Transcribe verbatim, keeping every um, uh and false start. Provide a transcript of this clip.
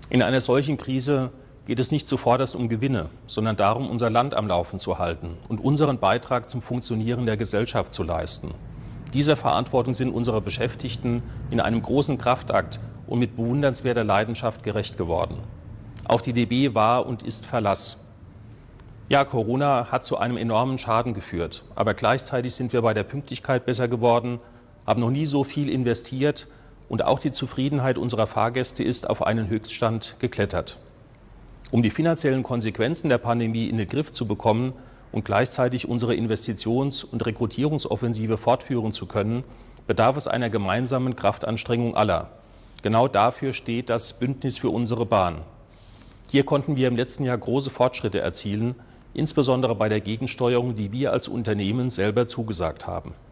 In einer solchen Krise geht es nicht zuvorderst um Gewinne, sondern darum, unser Land am Laufen zu halten und unseren Beitrag zum Funktionieren der Gesellschaft zu leisten. Dieser Verantwortung sind unsere Beschäftigten in einem großen Kraftakt und mit bewundernswerter Leidenschaft gerecht geworden. Auf die D B war und ist Verlass. Ja, Corona hat zu einem enormen Schaden geführt, aber gleichzeitig sind wir bei der Pünktlichkeit besser geworden, haben noch nie so viel investiert und auch die Zufriedenheit unserer Fahrgäste ist auf einen Höchststand geklettert. Um die finanziellen Konsequenzen der Pandemie in den Griff zu bekommen und gleichzeitig unsere Investitions- und Rekrutierungsoffensive fortführen zu können, bedarf es einer gemeinsamen Kraftanstrengung aller. Genau dafür steht das Bündnis für unsere Bahn. Hier konnten wir im letzten Jahr große Fortschritte erzielen, insbesondere bei der Gegensteuerung, die wir als Unternehmen selber zugesagt haben.